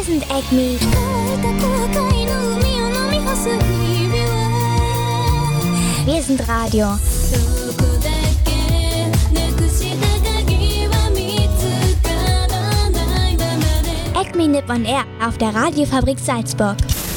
Wir sind Acme. Wir sind Radio. Acme Nippon Air auf der Radiofabrik Salzburg.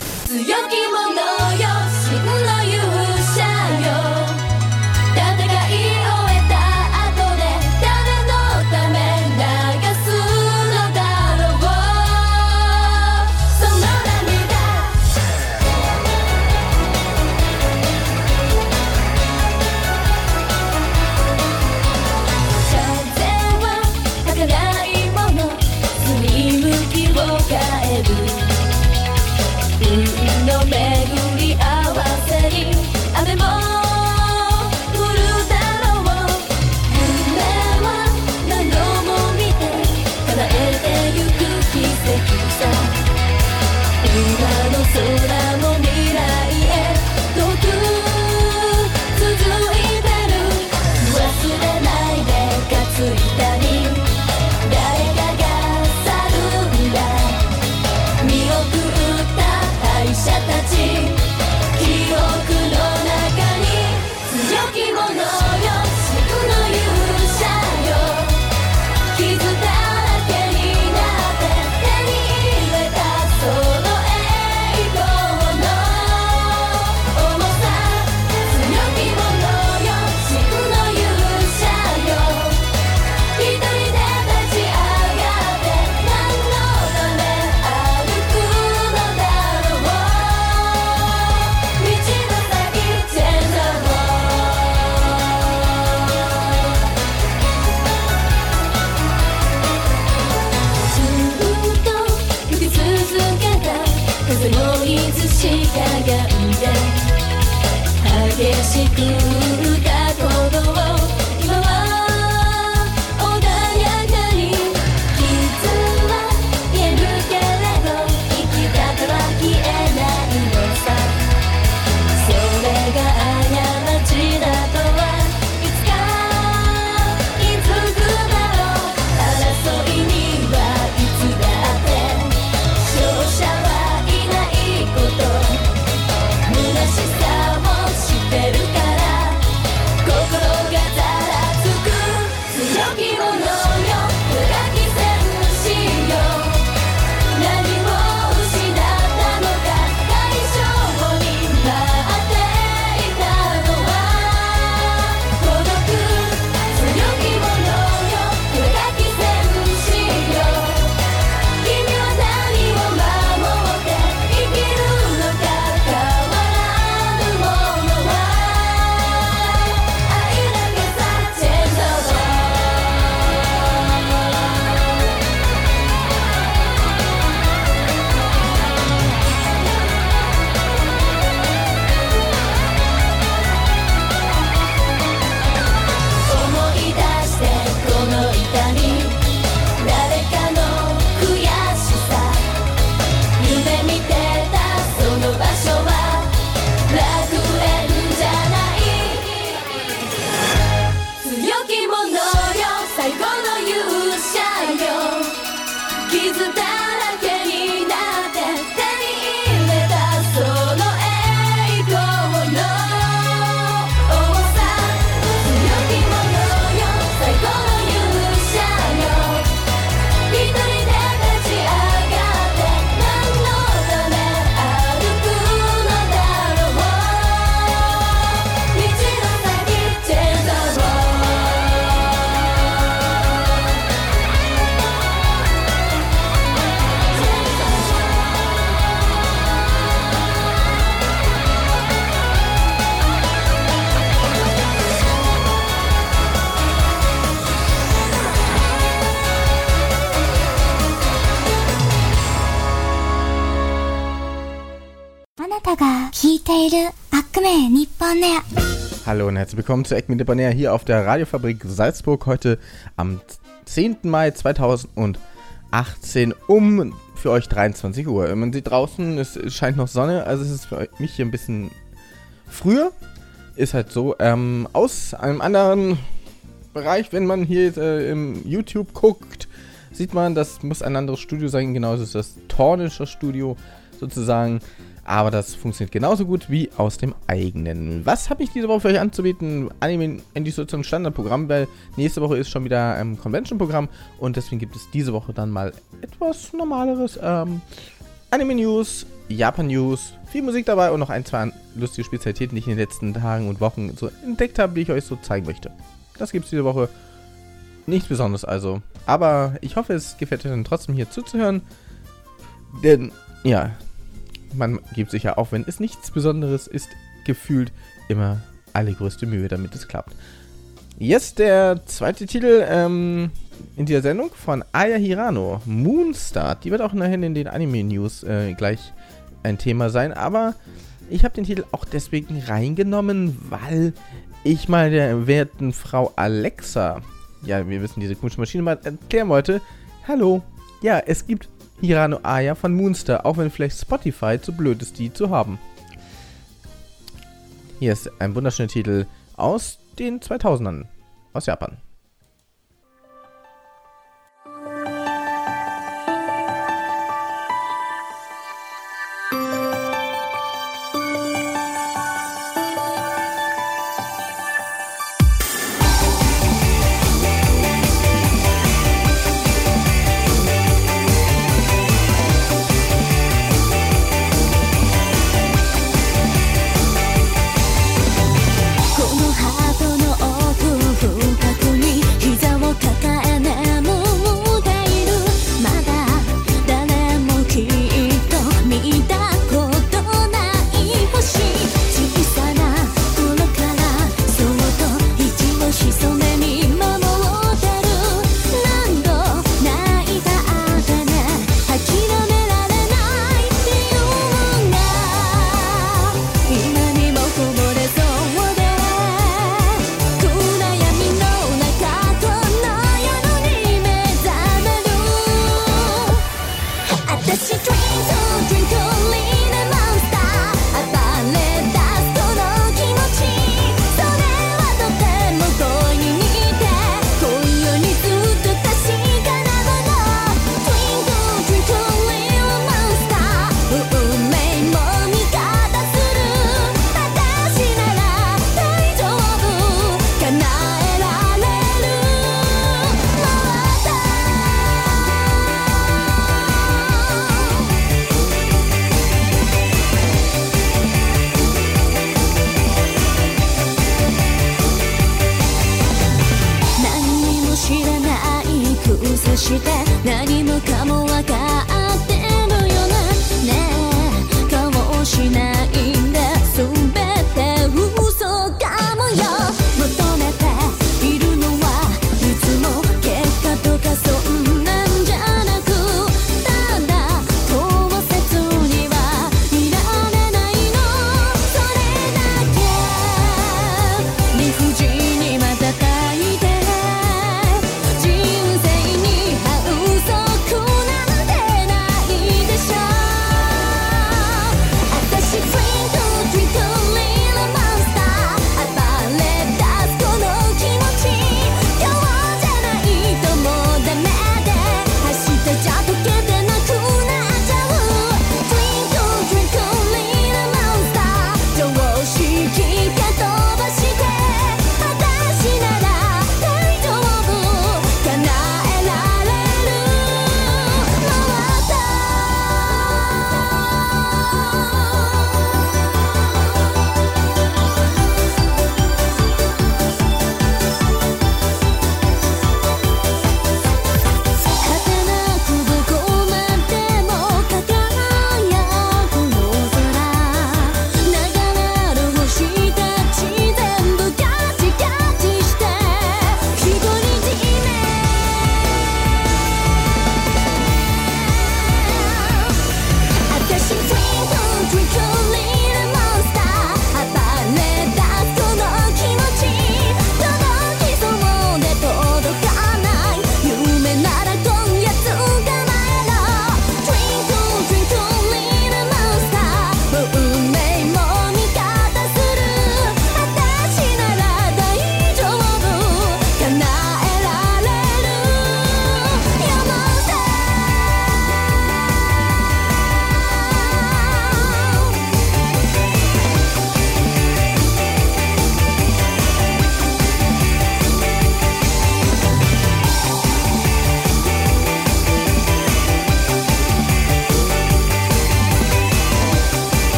Hallo und herzlich willkommen zu Acme Nippon Air hier auf der Radiofabrik Salzburg. Heute am 10. Mai 2018 für euch 23 Uhr. Man sieht draußen, es scheint noch Sonne, also es ist für mich hier ein bisschen früher. Ist halt so. Aus einem anderen Bereich, wenn man hier im YouTube guckt, sieht man, das muss ein anderes Studio sein. Genauso ist das Tornischer Studio sozusagen. Aber das funktioniert genauso gut wie aus dem eigenen. Was habe ich diese Woche für euch anzubieten? Anime endlich so zum Standardprogramm, weil nächste Woche ist schon wieder Convention-Programm. Und deswegen gibt es diese Woche dann mal etwas normaleres Anime-News, Japan-News, viel Musik dabei und noch ein, zwei lustige Spezialitäten, die ich in den letzten Tagen und Wochen so entdeckt habe, die ich euch so zeigen möchte. Das gibt es diese Woche. Nichts Besonderes also. Aber ich hoffe, es gefällt euch dann trotzdem hier zuzuhören. Denn, ja, man gibt sich ja auch, wenn es nichts Besonderes ist, gefühlt immer allergrößte Mühe, damit es klappt. Jetzt der zweite Titel in dieser Sendung von Aya Hirano, Moonstart. Die wird auch nachher in den Anime-News gleich ein Thema sein. Aber ich habe den Titel auch deswegen reingenommen, weil ich mal der werten Frau Alexa, ja, wir wissen, diese komische Maschine mal erklären wollte. Hallo, ja, es gibt Hirano Aya von Moonstar, auch wenn vielleicht Spotify zu blöd ist, die zu haben. Hier ist ein wunderschöner Titel aus den 2000ern, aus Japan. して何もかも分かってるよなねえ顔しないんで全て嘘かもよ求めているのはいつも結果とかそんなんじゃなくただ当切にはいられないのそれだけ理不尽にまたたいて人生に反則なんてな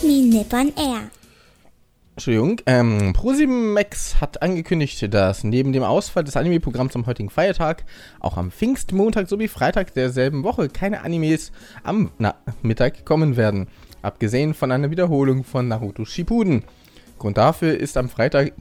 Acme Nippon Air. Entschuldigung, ProSieben Max hat angekündigt, dass neben dem Ausfall des Anime-Programms am heutigen Feiertag auch am Pfingstmontag sowie Freitag derselben Woche keine Animes am Mittag kommen werden, abgesehen von einer Wiederholung von Naruto Shippuden. Grund dafür ist am Freitag,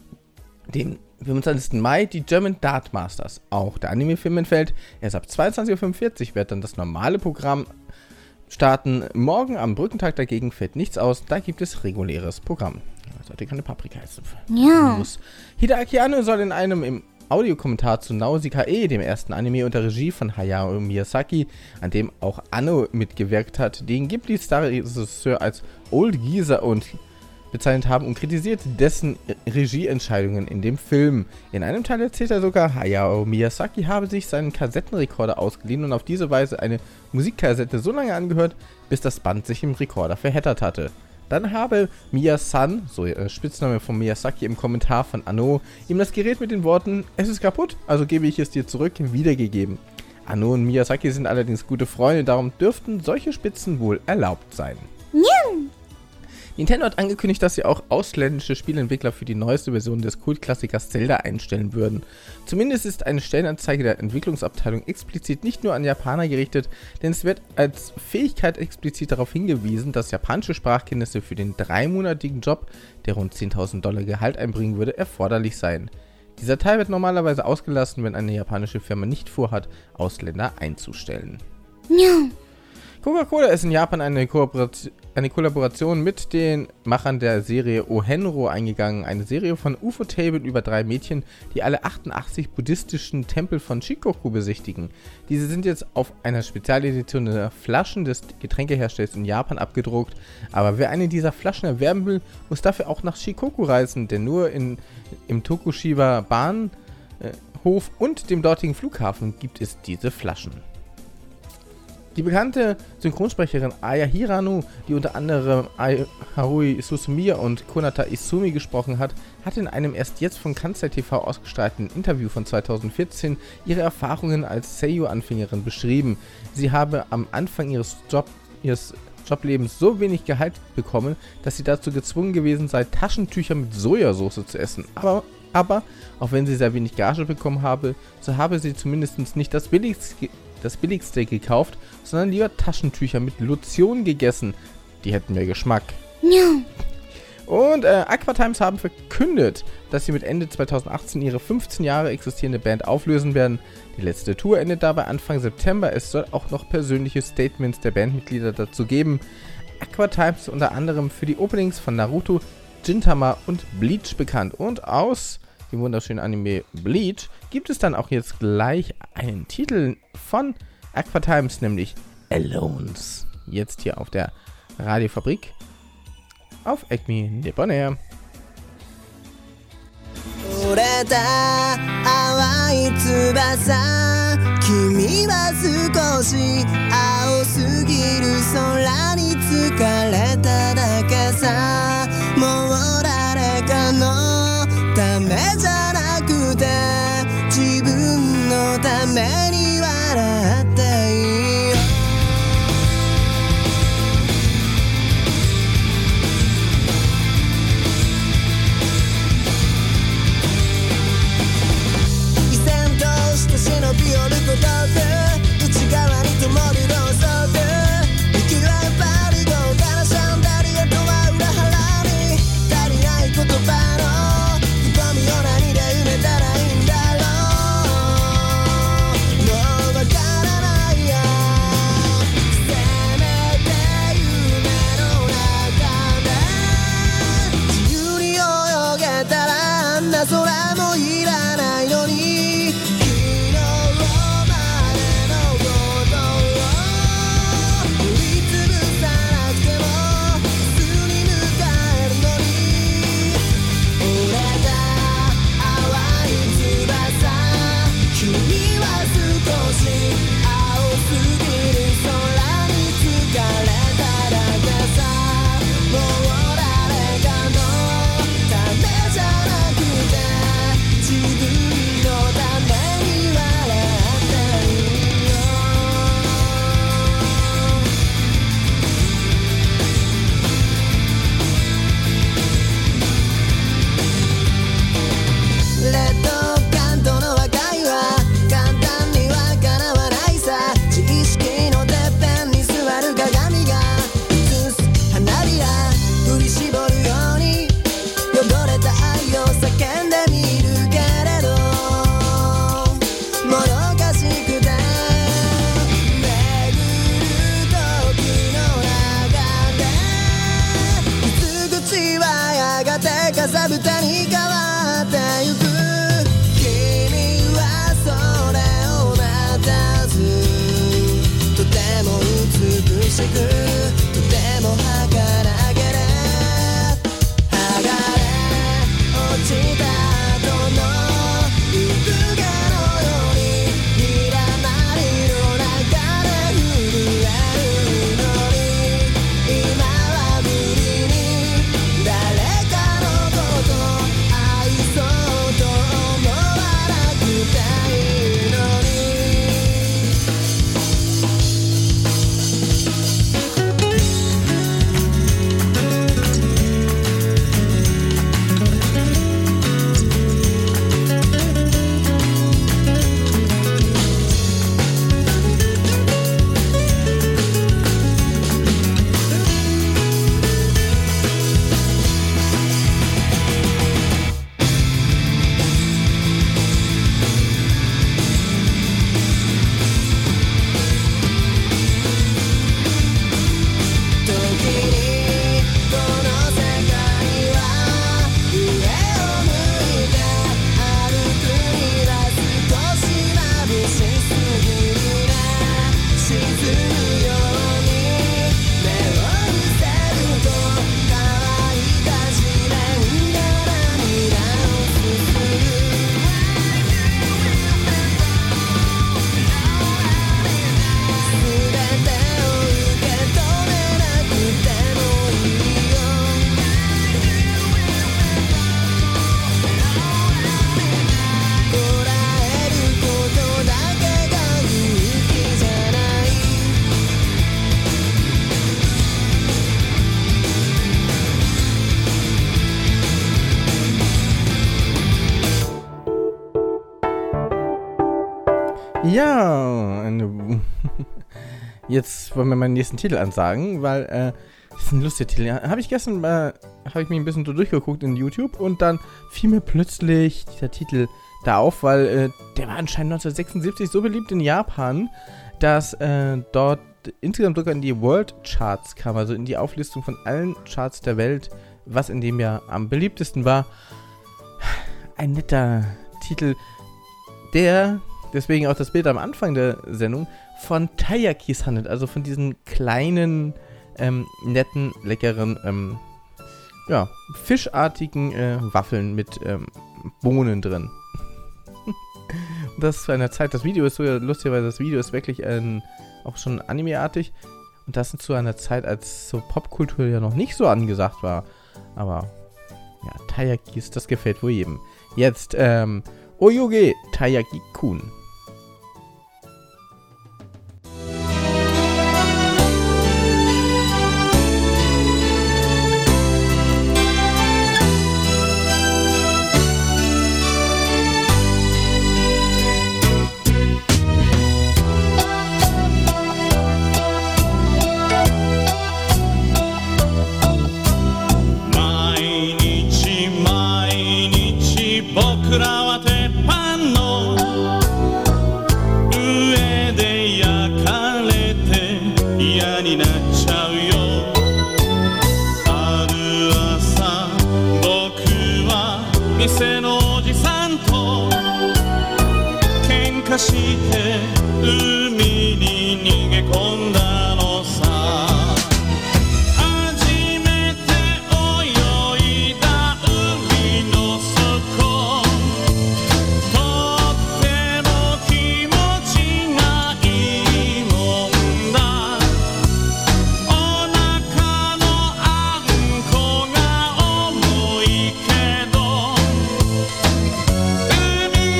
den 25. Mai, die German Dart Masters. Auch der Anime-Film entfällt. Erst ab 22:45 Uhr wird dann das normale Programm starten. Morgen am Brückentag dagegen fällt nichts aus, da gibt es reguläres Programm. Sollte keine Paprika essen. Ja. Hideaki Anno soll in einem im Audiokommentar zu Nausicaa, dem ersten Anime unter Regie von Hayao Miyazaki, an dem auch Anno mitgewirkt hat, den Ghibli-Star-Regisseur als Old Geezer und bezeichnet haben und kritisiert dessen Regieentscheidungen in dem Film. In einem Teil erzählt er sogar, Hayao Miyazaki habe sich seinen Kassettenrekorder ausgeliehen und auf diese Weise eine Musikkassette so lange angehört, bis das Band sich im Rekorder verheddert hatte. Dann habe Miya-san, so der Spitzname von Miyazaki im Kommentar von Anno, ihm das Gerät mit den Worten, es ist kaputt, also gebe ich es dir zurück, wiedergegeben. Anno und Miyazaki sind allerdings gute Freunde, darum dürften solche Spitzen wohl erlaubt sein. Ja. Nintendo hat angekündigt, dass sie auch ausländische Spieleentwickler für die neueste Version des Kultklassikers Zelda einstellen würden. Zumindest ist eine Stellenanzeige der Entwicklungsabteilung explizit nicht nur an Japaner gerichtet, denn es wird als Fähigkeit explizit darauf hingewiesen, dass japanische Sprachkenntnisse für den 3-monatigen Job, der rund $10.000 Gehalt einbringen würde, erforderlich seien. Dieser Teil wird normalerweise ausgelassen, wenn eine japanische Firma nicht vorhat, Ausländer einzustellen. Ja. Coca-Cola ist in Japan eine Kollaboration mit den Machern der Serie Ohenro eingegangen, eine Serie von UFO-Table über 3 Mädchen, die alle 88 buddhistischen Tempel von Shikoku besichtigen. Diese sind jetzt auf einer Spezialedition der Flaschen des Getränkeherstellers in Japan abgedruckt, aber wer eine dieser Flaschen erwerben will, muss dafür auch nach Shikoku reisen, denn nur im Tokushiba Bahnhof und dem dortigen Flughafen gibt es diese Flaschen. Die bekannte Synchronsprecherin Aya Hirano, die unter anderem Haruhi Suzumiya und Konata Izumi gesprochen hat, hat in einem erst jetzt von Kansai TV ausgestrahlten Interview von 2014 ihre Erfahrungen als Seiyuu-Anfängerin beschrieben. Sie habe am Anfang ihres Joblebens so wenig Gehalt bekommen, dass sie dazu gezwungen gewesen sei, Taschentücher mit Sojasauce zu essen. Aber auch wenn sie sehr wenig Gage bekommen habe, so habe sie zumindest nicht das Billigste gekauft, sondern lieber Taschentücher mit Lotion gegessen. Die hätten mehr Geschmack. Ja. Und Aquatimes haben verkündet, dass sie mit Ende 2018 ihre 15 Jahre existierende Band auflösen werden. Die letzte Tour endet dabei Anfang September. Es soll auch noch persönliche Statements der Bandmitglieder dazu geben. Aquatimes ist unter anderem für die Openings von Naruto, Gintama und Bleach bekannt. Und aus dem wunderschönen Anime Bleach gibt es dann auch jetzt gleich einen Titel von Aquatimes, nämlich Alones. Jetzt hier auf der Radiofabrik auf Acme Nippon Air. 折れた淡い翼君は少し青すぎる空に疲れただけさもう誰かのためじゃなくて自分のために笑っていいよ依然として忍び寄ることで内側に灯るろう Ja, jetzt wollen wir meinen nächsten Titel ansagen, weil das ist ein lustiger Titel. Habe ich gestern habe ich mich ein bisschen so durchgeguckt in YouTube und dann fiel mir plötzlich dieser Titel da auf, weil der war anscheinend 1976 so beliebt in Japan, dass dort insgesamt sogar in die World Charts kam, also in die Auflistung von allen Charts der Welt, was in dem Jahr am beliebtesten war. Ein netter Titel, der, deswegen auch das Bild am Anfang der Sendung, von Taiyakis handelt, also von diesen kleinen, netten, leckeren, fischartigen Waffeln mit Bohnen drin. Das zu einer Zeit, das Video ist so lustig, weil das Video ist wirklich auch schon anime-artig und das zu einer Zeit, als so Popkultur ja noch nicht so angesagt war. Aber ja, Taiyakis, das gefällt wohl jedem. Jetzt, Oyoge Taiyaki-kun.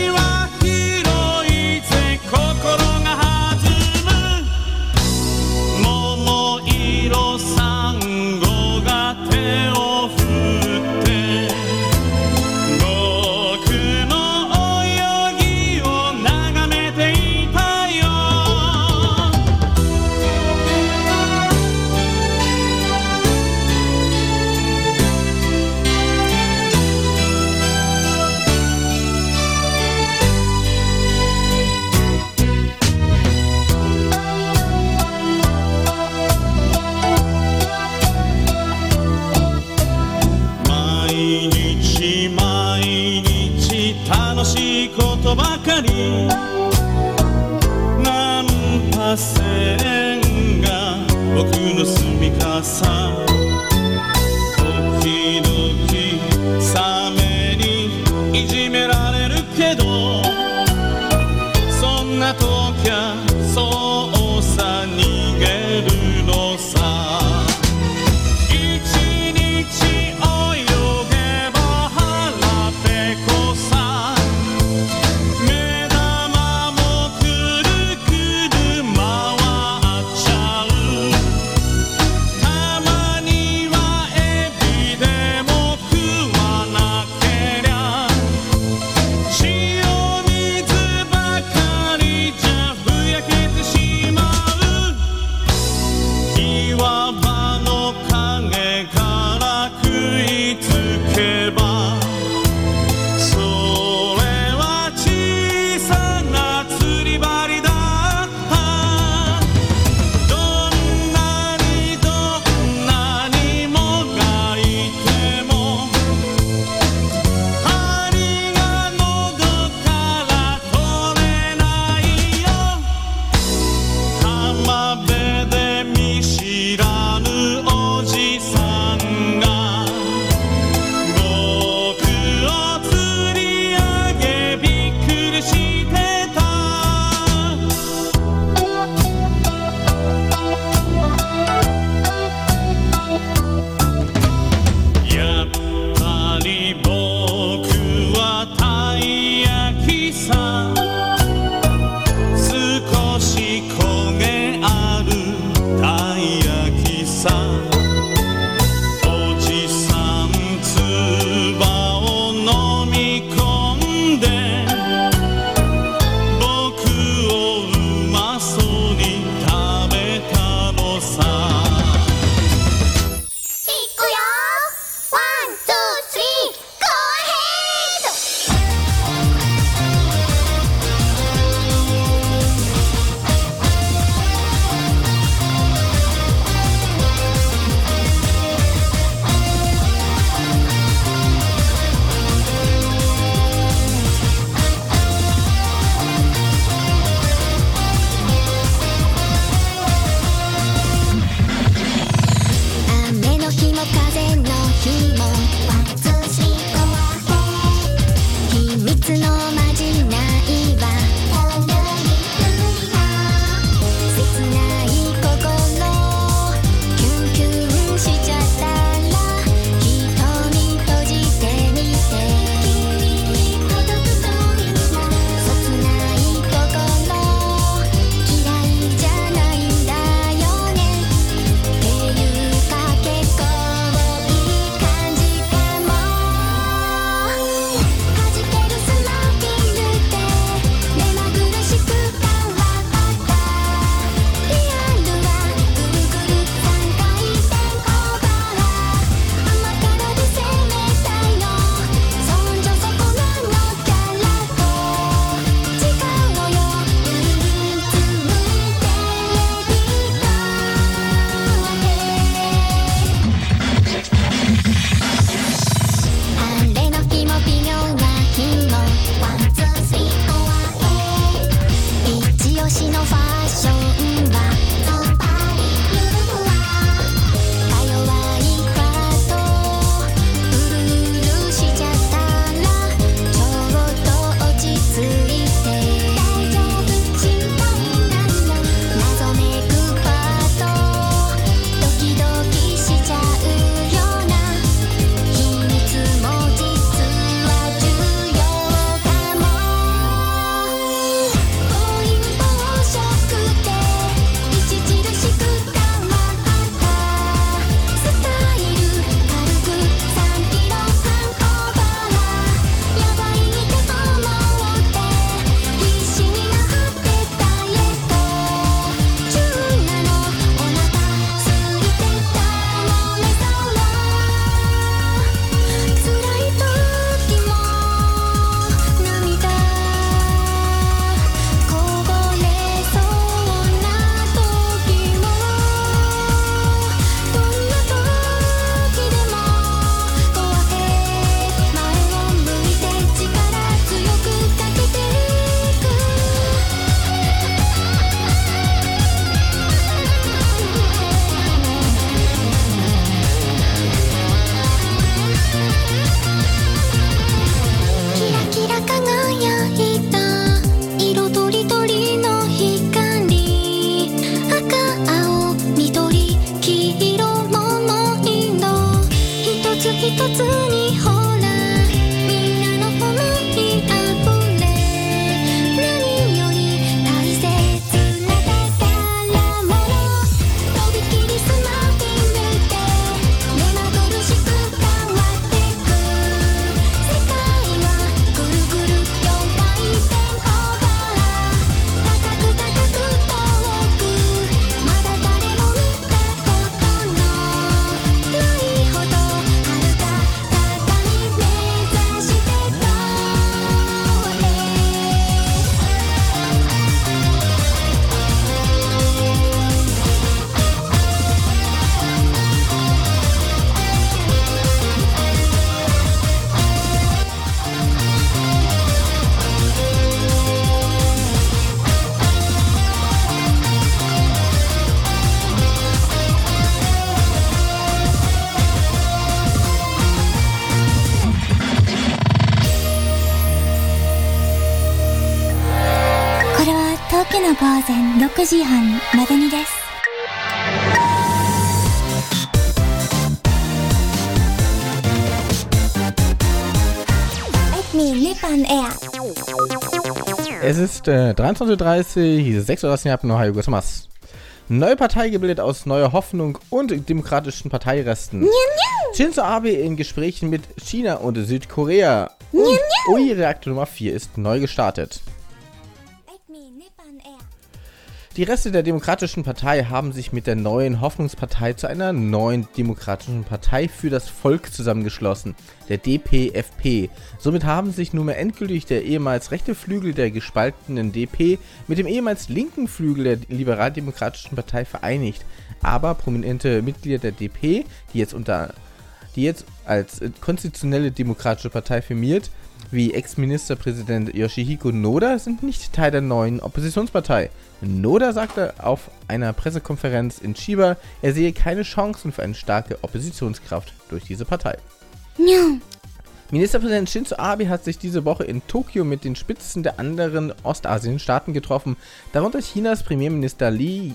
「 午前6時半までにです。Nippon Air. Es ist 23:30 Uhr, 6:30 Uhr Japan, Ohio, gozaimasu. Neue Partei gebildet aus neuer Hoffnung und demokratischen Parteiresten. Shinzo Abe in Gesprächen mit China und Südkorea. Und UI-Reaktor Nummer 4 ist neu gestartet. Die Reste der Demokratischen Partei haben sich mit der neuen Hoffnungspartei zu einer neuen Demokratischen Partei für das Volk zusammengeschlossen, der DPFP. Somit haben sich nunmehr endgültig der ehemals rechte Flügel der gespaltenen DP mit dem ehemals linken Flügel der Liberaldemokratischen Partei vereinigt. Aber prominente Mitglieder der DP, die jetzt als konstitutionelle demokratische Partei firmiert, wie Ex-Ministerpräsident Yoshihiko Noda, sind nicht Teil der neuen Oppositionspartei. Noda sagte auf einer Pressekonferenz in Chiba, er sehe keine Chancen für eine starke Oppositionskraft durch diese Partei. Ministerpräsident Shinzo Abe hat sich diese Woche in Tokio mit den Spitzen der anderen Ostasien-Staaten getroffen, darunter Chinas Premierminister Li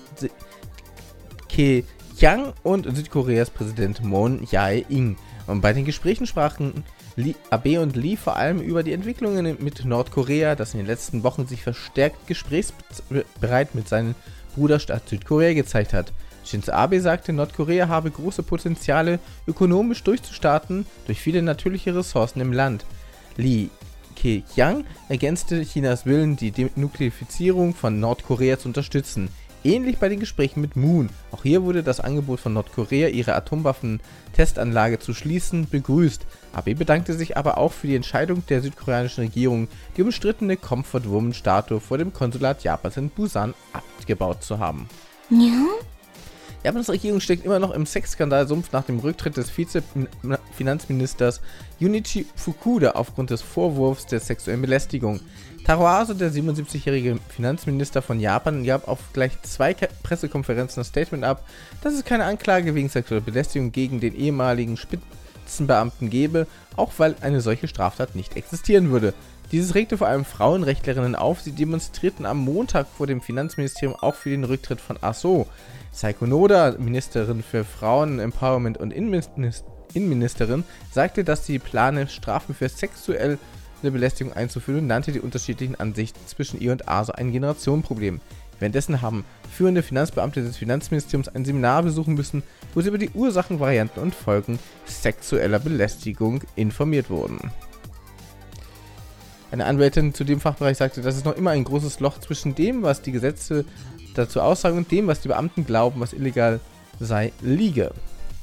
Keqiang und Südkoreas Präsident Moon Jae-in. Und bei den Gesprächen sprachen Abe und Lee vor allem über die Entwicklungen mit Nordkorea, das in den letzten Wochen sich verstärkt gesprächsbereit mit seinem Bruderstaat Südkorea gezeigt hat. Shinzo Abe sagte, Nordkorea habe große Potenziale, ökonomisch durchzustarten durch viele natürliche Ressourcen im Land. Li Keqiang ergänzte Chinas Willen, die Denuklearifizierung von Nordkorea zu unterstützen. Ähnlich bei den Gesprächen mit Moon. Auch hier wurde das Angebot von Nordkorea, ihre Atomwaffentestanlage zu schließen, begrüßt. Abe bedankte sich aber auch für die Entscheidung der südkoreanischen Regierung, die umstrittene Comfort-Woman-Statue vor dem Konsulat Japans in Busan abgebaut zu haben. Japans Regierung steckt immer noch im Sexskandalsumpf nach dem Rücktritt des Vizefinanzministers Junichi Fukuda aufgrund des Vorwurfs der sexuellen Belästigung. Taro Aso, der 77-jährige Finanzminister von Japan, gab auf gleich 2 Pressekonferenzen das Statement ab, dass es keine Anklage wegen sexueller Belästigung gegen den ehemaligen Spitzenbeamten gebe, auch weil eine solche Straftat nicht existieren würde. Dieses regte vor allem Frauenrechtlerinnen auf, sie demonstrierten am Montag vor dem Finanzministerium auch für den Rücktritt von Aso. Saiko Noda, Ministerin für Frauen, Empowerment und Innenministerin, sagte, dass sie plane, Strafen für sexuelle Belästigung einzuführen und nannte die unterschiedlichen Ansichten zwischen ihr und Aso ein Generationenproblem. Währenddessen haben führende Finanzbeamte des Finanzministeriums ein Seminar besuchen müssen, wo sie über die Ursachen, Varianten und Folgen sexueller Belästigung informiert wurden. Eine Anwältin zu dem Fachbereich sagte, dass es noch immer ein großes Loch zwischen dem, was die Gesetze dazu aussagen, und dem, was die Beamten glauben, was illegal sei, liege.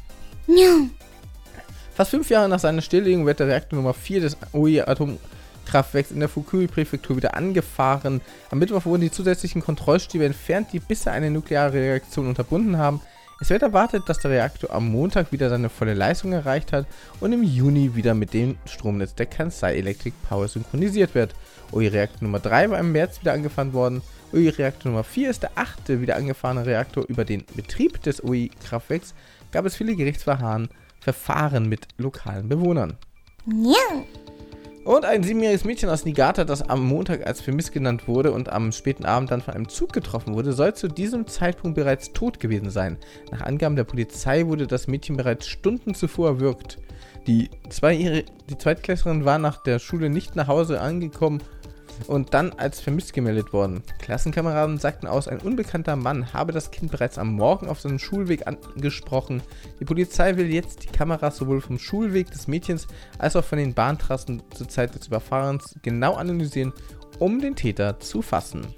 Fast 5 Jahre nach seiner Stilllegung wird der Reaktor Nummer 4 des Oi-Atomkraftwerks in der Fukui-Präfektur wieder angefahren. Am Mittwoch wurden die zusätzlichen Kontrollstäbe entfernt, die bisher eine nukleare Reaktion unterbunden haben. Es wird erwartet, dass der Reaktor am Montag wieder seine volle Leistung erreicht hat und im Juni wieder mit dem Stromnetz der Kansai Electric Power synchronisiert wird. Oi-Reaktor Nummer 3 war im März wieder angefahren worden. Oi-Reaktor Nummer 4 ist der 8. wieder angefahrene Reaktor. Über den Betrieb des Oi-Kraftwerks gab es viele Gerichtsverfahren mit lokalen Bewohnern. Und ein 7-jähriges Mädchen aus Niigata, das am Montag als vermisst genannt wurde und am späten Abend dann von einem Zug getroffen wurde, soll zu diesem Zeitpunkt bereits tot gewesen sein. Nach Angaben der Polizei wurde das Mädchen bereits Stunden zuvor erwürgt. Die Zweitklässlerin war nach der Schule nicht nach Hause angekommen und dann als vermisst gemeldet worden. Klassenkameraden sagten aus, ein unbekannter Mann habe das Kind bereits am Morgen auf seinem Schulweg angesprochen. Die Polizei will jetzt die Kameras sowohl vom Schulweg des Mädchens als auch von den Bahntrassen zur Zeit des Überfahrens genau analysieren, um den Täter zu fassen.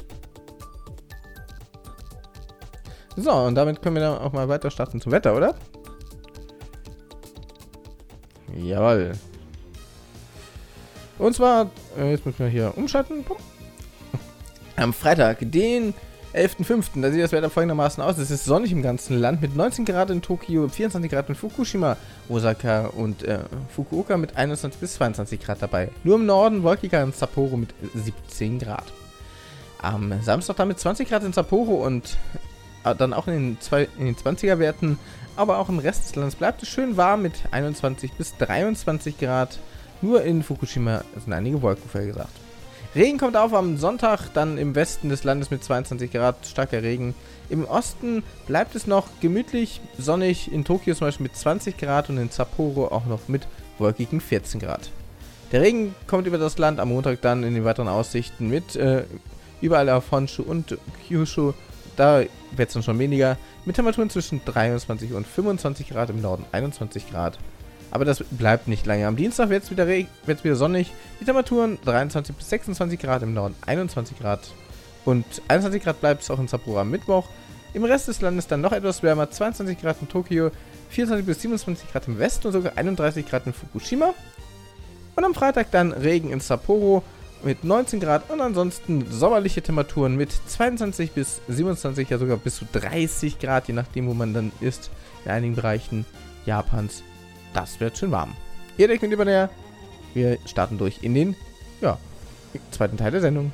So, und damit können wir dann auch mal weiter starten zum Wetter, oder? Jawohl. Und zwar, jetzt müssen wir hier umschalten. Am Freitag, den 11.05. Da sieht das Wetter folgendermaßen aus. Es ist sonnig im ganzen Land mit 19 Grad in Tokio, 24 Grad in Fukushima, Osaka und Fukuoka mit 21 bis 22 Grad dabei. Nur im Norden wolkiger in Sapporo mit 17 Grad. Am Samstag dann mit 20 Grad in Sapporo und dann auch in den 20er Werten. Aber auch im Rest des Landes bleibt es schön warm mit 21 bis 23 Grad. Nur in Fukushima sind einige Wolken vorhergesagt. Regen kommt auf am Sonntag, dann im Westen des Landes mit 22 Grad, starker Regen. Im Osten bleibt es noch gemütlich, sonnig, in Tokio zum Beispiel mit 20 Grad und in Sapporo auch noch mit wolkigen 14 Grad. Der Regen kommt über das Land am Montag dann in den weiteren Aussichten mit überall auf Honshu und Kyushu. Da wird es dann schon weniger, mit Temperaturen zwischen 23 und 25 Grad, im Norden 21 Grad. Aber das bleibt nicht lange. Am Dienstag wird es wieder sonnig, die Temperaturen 23 bis 26 Grad, im Norden 21 Grad. Und 21 Grad bleibt es auch in Sapporo am Mittwoch. Im Rest des Landes dann noch etwas wärmer, 22 Grad in Tokio, 24 bis 27 Grad im Westen und sogar 31 Grad in Fukushima. Und am Freitag dann Regen in Sapporo mit 19 Grad und ansonsten sommerliche Temperaturen mit 22 bis 27, ja sogar bis zu 30 Grad, je nachdem wo man dann ist, in einigen Bereichen Japans. Das wird schön warm. Ihr denkt mit Ibanea, wir starten durch in den zweiten Teil der Sendung.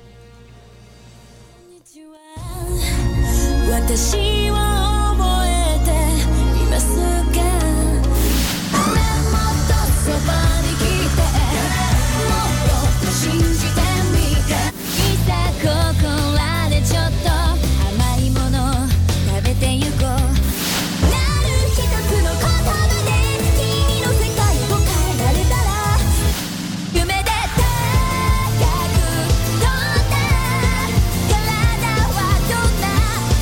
私を覚えていますかもっとそばに来てもっと信じてみていざここらでちょっと甘いもの食べてゆこうなる一つの言葉で君の世界を変えられたら夢で高く飛んだ体はどんな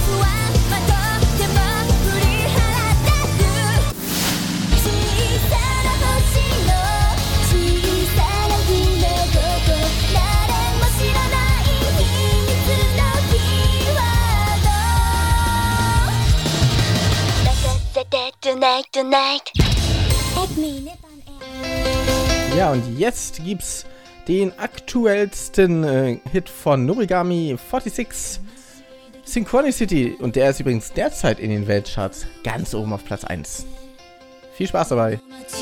Ja, und jetzt gibt's den aktuellsten Hit von Norigami 46, Synchronicity. Und der ist übrigens derzeit in den Weltcharts ganz oben auf Platz 1. Viel Spaß dabei.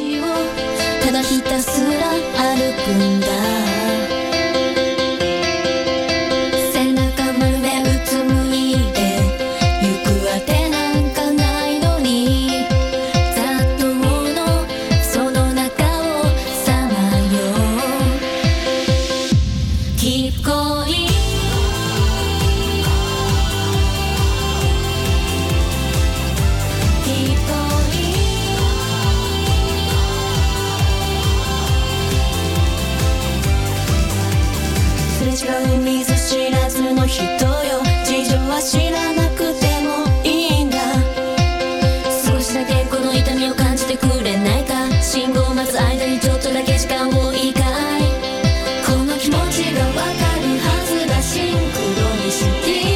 見ず知らずの人よ事情は知らなくてもいいんだ少しだけこの痛みを感じてくれないか信号を待つ間にちょっとだけ時間をいいかいこの気持ちがわかるはずだシンクロニシティ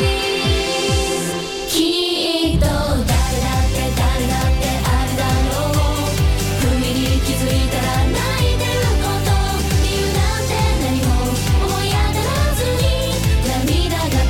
きっと誰だってあるだろう不意に気づいたら泣いてること理由なんて何も思い当たらずに涙が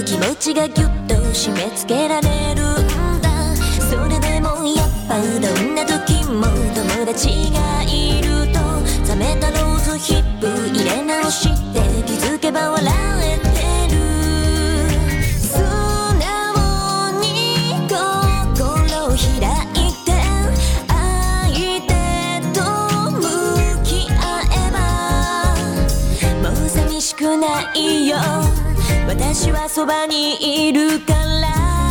気持ちがギュッと締め付けられるんだ。それでもやっぱどんな時も友達がいると冷めたローズヒップ入れ直して気づけば笑えてる。素直に心を開いて相手と向き合えばもう寂しくないよ。私はそばにいるから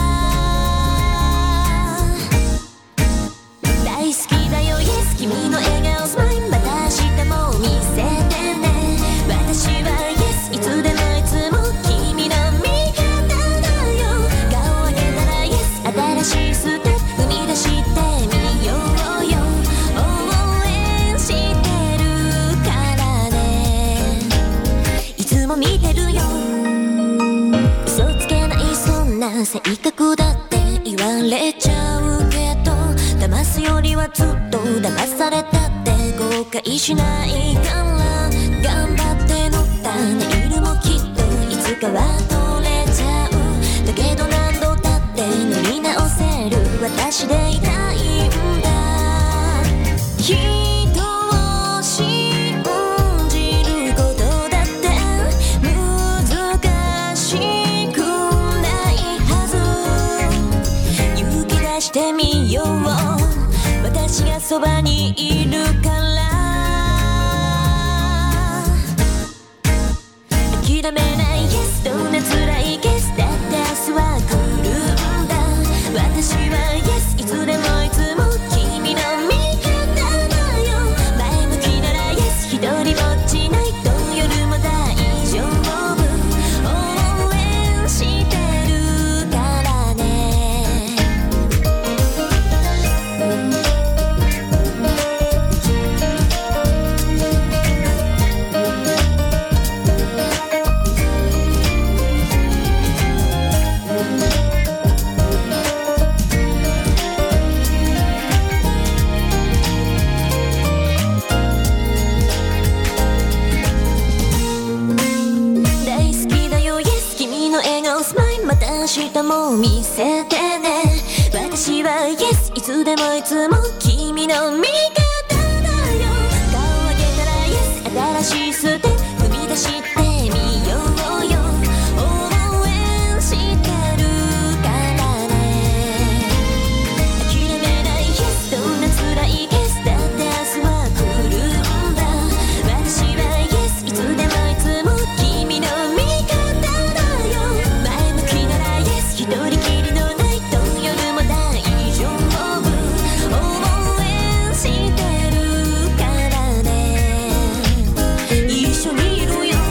大好きだよ Yes 君の笑顔スマイルまた明日も見せてね。私は Yes いつでもいつも君の味方だよ。顔を上げたら Yes 新しいステップ踏み出してみようよ。応援してるからね。いつも見てるよ。嘘つけないそんな性格だって言われちゃうけど騙すよりはずっと騙されたって後悔しないから頑張って乗ったネイルもきっといつかは取れちゃう。だけど何度だって塗り直せる私でいたいんだ。人を信じることだって難しくないはず。勇気出してみよう。私がそばにいるから諦めない Yes どんな辛い Yes だって明日は来るんだ。私は Yes いつでもいつも君の味方だよ。前向きなら Yes 一人ぼっちないと夜も大丈夫。応援してるからね。明日も見せてね。私は Yes いつでもいつも君の味方だよ。顔を上げたら Yes 新しいステップ踏み出してみようよ。応援してるからね。諦めない Yes どんな辛い Yes だって明日は来るんだ。私は Yes いつでもいつも君の味方だよ。前向きなら一人きりのナイト夜も大丈夫。応援してるからね。一緒にいるよ。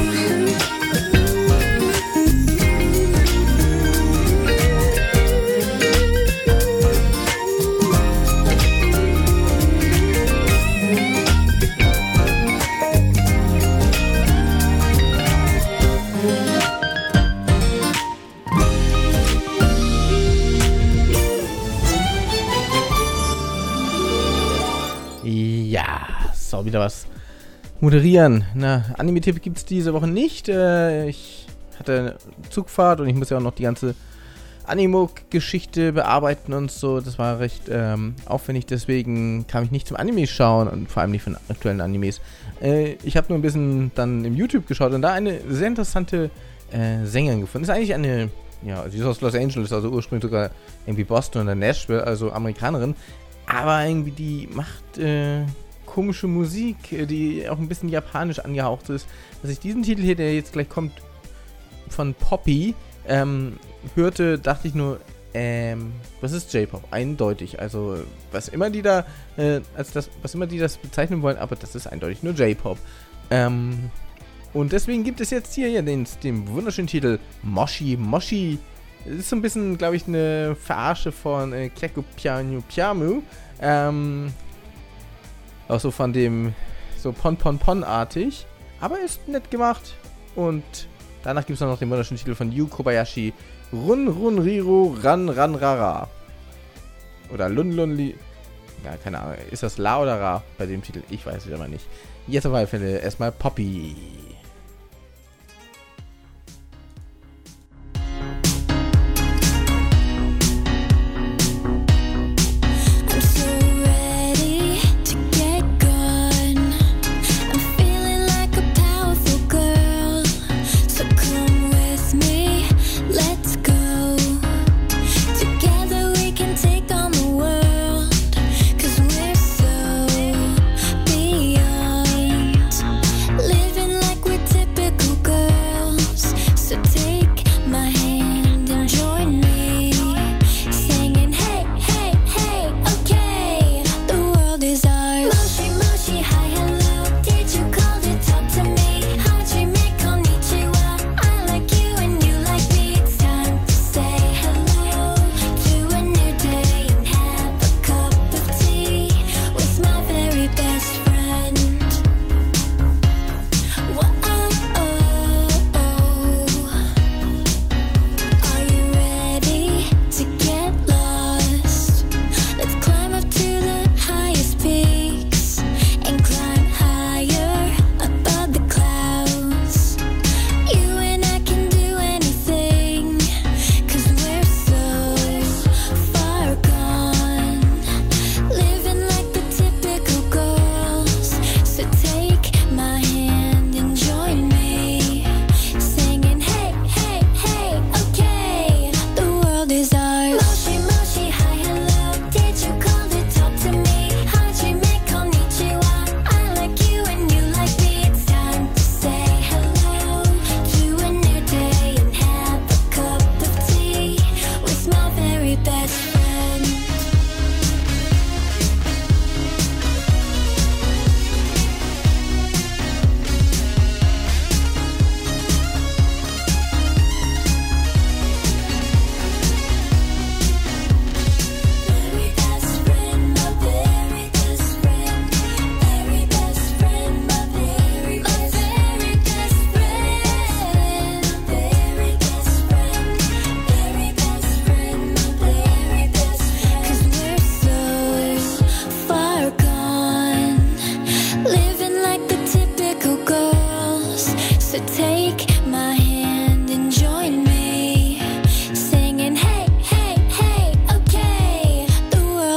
Ja, so, wieder was moderieren. Na, Anime-Tipp gibt es diese Woche nicht. Ich hatte Zugfahrt und ich muss ja auch noch die ganze Anime-Geschichte bearbeiten und so. Das war recht aufwendig, deswegen kam ich nicht zum Anime schauen und vor allem nicht von aktuellen Animes. Ich habe nur ein bisschen dann im YouTube geschaut und da eine sehr interessante Sängerin gefunden. Ist eigentlich eine, ja, sie ist aus Los Angeles, also ursprünglich sogar irgendwie Boston oder Nashville, also Amerikanerin. Aber irgendwie die macht komische Musik, die auch ein bisschen japanisch angehaucht ist. Dass ich diesen Titel hier, der jetzt gleich kommt, von Poppy, hörte, dachte ich nur, was ist J-Pop? Eindeutig. Also, was immer die da, was immer die das bezeichnen wollen, aber das ist eindeutig nur J-Pop. Und deswegen gibt es jetzt hier den wunderschönen Titel Moshi Moshi. Das ist so ein bisschen, glaube ich, eine Verarsche von Keku Pianu Piamu. Auch so von dem, so Pon-Pon-Pon-artig. Aber ist nett gemacht. Und danach gibt es noch den wunderschönen Titel von Yu Kobayashi. Run Run Riro Ran Ran Rara. Oder Lun Lun Li. Ja, keine Ahnung. Ist das La oder Ra bei dem Titel? Ich weiß es aber nicht. Jetzt auf alle Fälle erstmal Poppy.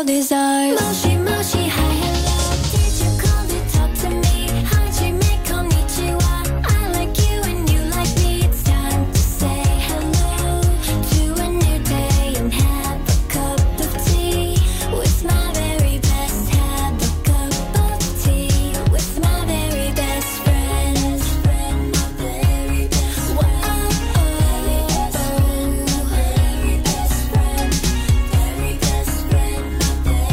your desires もしもし Hi hello Did you call to talk to me はじめこんにちは I like you and you like me It's time to say hello To a new day and have a cup of tea With my very best Have a cup of tea With my very best friends My very best friend Very best friend Very best friend My very best friend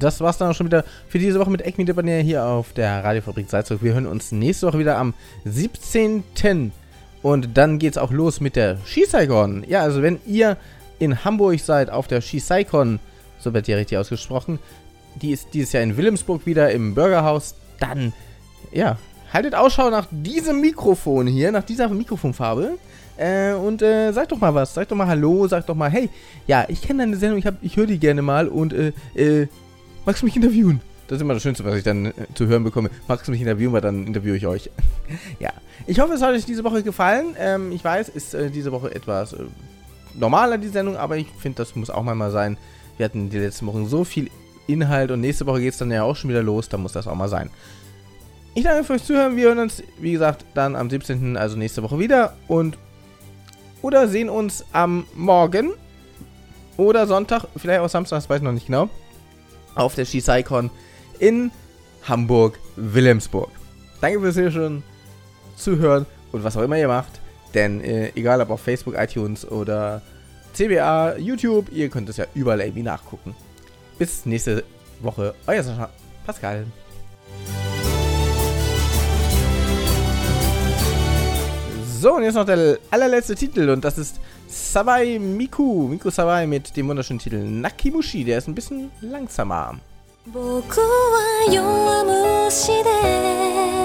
das war's dann auch schon wieder für diese Woche mit Ekmi Debaner hier auf der Radiofabrik Salzburg. Wir hören uns nächste Woche wieder am 17. Und dann geht's auch los mit der Shisaikon. Ja, also wenn ihr in Hamburg seid auf der Shisaikon, so wird die richtig ausgesprochen, die ist dieses Jahr in Wilhelmsburg wieder im Bürgerhaus, dann, ja, haltet Ausschau nach diesem Mikrofon hier, nach dieser Mikrofonfarbe. Und sagt doch mal was, sagt doch mal Hallo, sagt doch mal, hey, ja, ich kenne deine Sendung, ich höre die gerne mal und magst du mich interviewen? Das ist immer das Schönste, was ich dann zu hören bekomme. Magst du mich interviewen, weil dann interviewe ich euch. Ja, ich hoffe, es hat euch diese Woche gefallen. Ich weiß, ist diese Woche etwas normaler, die Sendung, aber ich finde, das muss auch mal sein. Wir hatten die letzten Wochen so viel Inhalt und nächste Woche geht es dann ja auch schon wieder los, da muss das auch mal sein. Ich danke fürs Zuhören, wir hören uns, wie gesagt, dann am 17., also nächste Woche wieder oder sehen uns am Morgen oder Sonntag, vielleicht auch Samstag, das weiß ich noch nicht genau, auf der Shisaikon in Hamburg-Wilhelmsburg. Danke fürs hier schon zuhören und was auch immer ihr macht, denn egal ob auf Facebook, iTunes oder CBA, YouTube, ihr könnt es ja überall irgendwie nachgucken. Bis nächste Woche, euer Sascha Pascal. So, und jetzt noch der allerletzte Titel und das ist Sawai Miku Sawai mit dem wunderschönen Titel Nakimushi, der ist ein bisschen langsamer. 僕は弱虫で